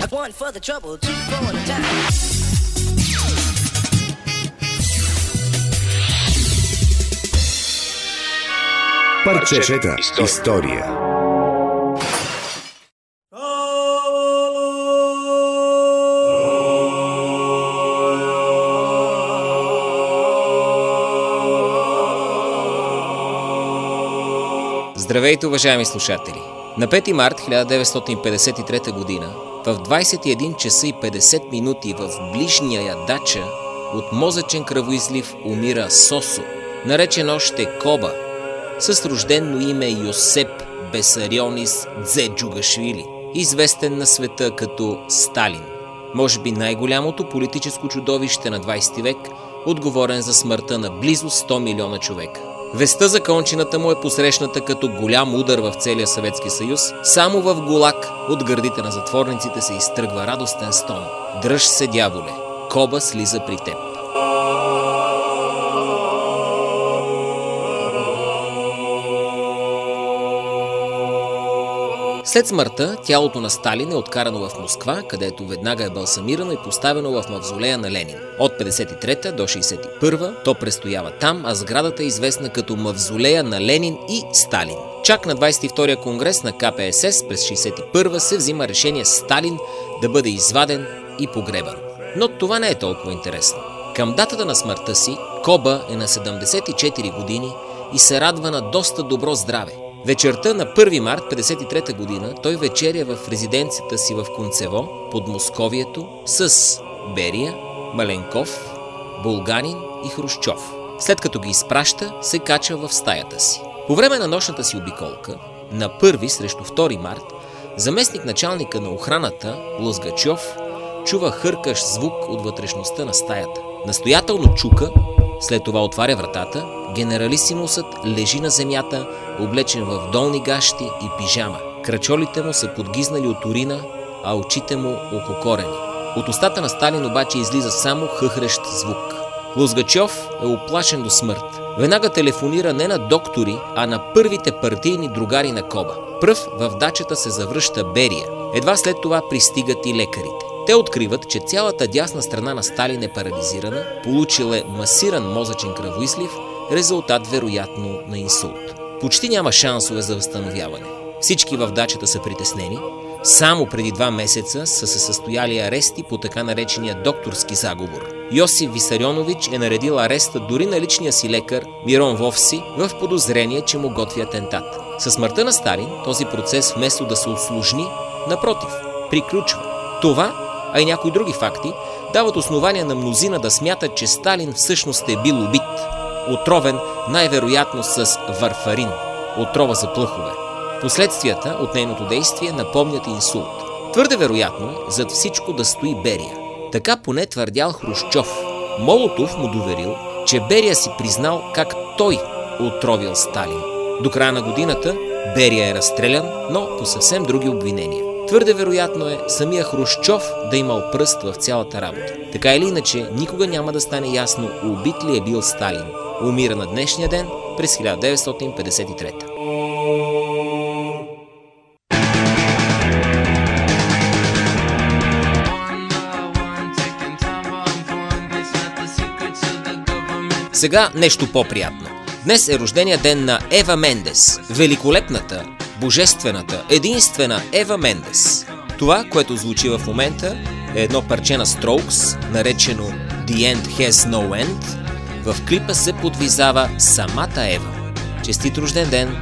One for the trouble, two for the time. Парчета история. Здравейте, уважаеми слушатели! На 5 март 1953 година в 21 часа и 50 минути в ближния я Дача от мозъчен кръвоизлив умира Сосо, наречен още Коба, с рождено име Йосеп Бесарионис Дзеджугашвили, известен на света като Сталин. Може би най-голямото политическо чудовище на 20 век, отговорен за смъртта на близо 100 милиона човека. Вестта за кончината му е посрещната като голям удар в целия Съветски съюз. Само в ГУЛАГ от гърдите на затворниците се изтръгва радостен стон. Дръж се, дяволе! Коба слиза при теб. След смъртта, тялото на Сталин е откарано в Москва, където веднага е балсамирано и поставено в мавзолея на Ленин. От 1953 до 1961 то престоява там, а сградата е известна като мавзолея на Ленин и Сталин. Чак на 22-я конгрес на КПСС през 1961 се взима решение Сталин да бъде изваден и погребан. Но това не е толкова интересно. Към датата на смъртта си, Коба е на 74 години и се радва на доста добро здраве. Вечерта на 1 март 1953 година той вечеря в резиденцията си в Кунцево, под Московието, с Берия, Маленков, Булганин и Хрушчов. След като ги изпраща, се кача в стаята си. По време на нощната си обиколка, на 1 срещу 2 март, заместник началника на охраната, Лозгачов, чува хъркащ звук от вътрешността на стаята. Настоятелно чука, след това отваря вратата, генералисимусът лежи на земята, облечен в долни гащи и пижама. Крачолите му са подгизнали от урина, а очите му ококорени. От устата на Сталин обаче излиза само хъхрещ звук. Лозгачов е уплашен до смърт. Веднага телефонира не на доктори, а на първите партийни другари на Коба. Пръв в дачата се завръща Берия. Едва след това пристигат и лекарите. Те откриват, че цялата дясна страна на Сталин е парализирана, получил е масиран мозъчен кръвоизлив, резултат вероятно на инсулт. Почти няма шансове за възстановяване. Всички в дачата са притеснени. Само преди 2 месеца са се състояли арести по така наречения докторски заговор. Йосиф Висарионович е наредил ареста дори на личния си лекар Мирон Вовси в подозрение, че му готви атентат. Със смъртта на Сталин този процес вместо да се усложни, напротив, приключва. Това, а и някои други факти, дават основания на мнозина да смятат, че Сталин всъщност е бил убит. Отровен най-вероятно с варфарин, отрова за плъхове. Последствията от нейното действие напомнят инсулт. Твърде вероятно е зад всичко да стои Берия. Така поне твърдял Хрушчов. Молотов му доверил, че Берия си признал как той отровил Сталин. До края на годината Берия е разстрелян, но по съвсем други обвинения. Твърде вероятно е самия Хрушчов да имал пръст в цялата работа. Така или иначе, никога няма да стане ясно убит ли е бил Сталин. Умира на днешния ден през 1953. Сега нещо по-приятно. Днес е рождения ден на Ева Мендес, великолепната, божествената, единствена Ева Мендес. Това, което звучи в момента, е едно парче на Strokes, наречено The End Has No End. В клипа се подвизава самата Ева. Честит рожден ден!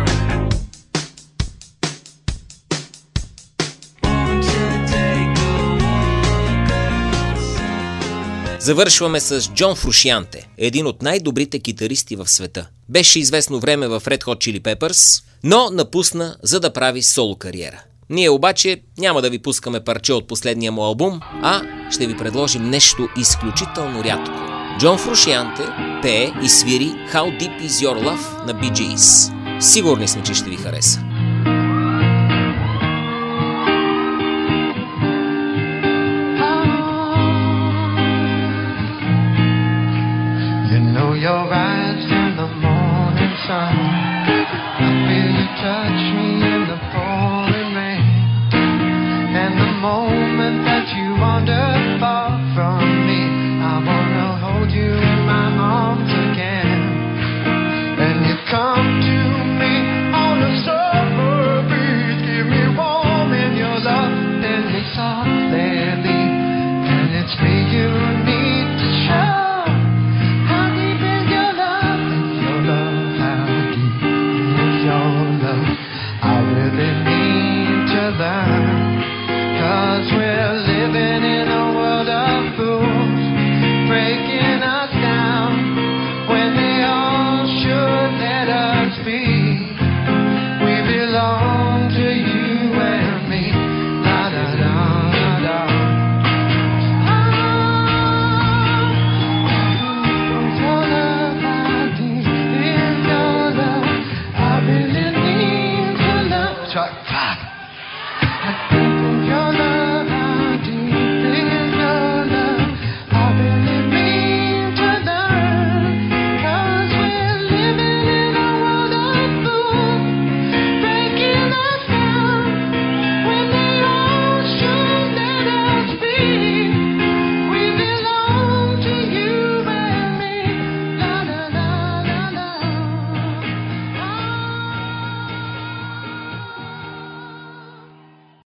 Завършваме с Джон Фрушианте, един от най-добрите китаристи в света. Беше известно време в Red Hot Chili Peppers, но напусна, за да прави соло кариера. Ние обаче няма да ви пускаме парче от последния му албум, а ще ви предложим нещо изключително рядко. Джон Фрушианте пее и свири How Deep Is Your Love на Bee Gees. Сигурни сме, че ще ви хареса. Your eyes in the morning sun, I feel you touch me in the pouring rain, and the moment wander far from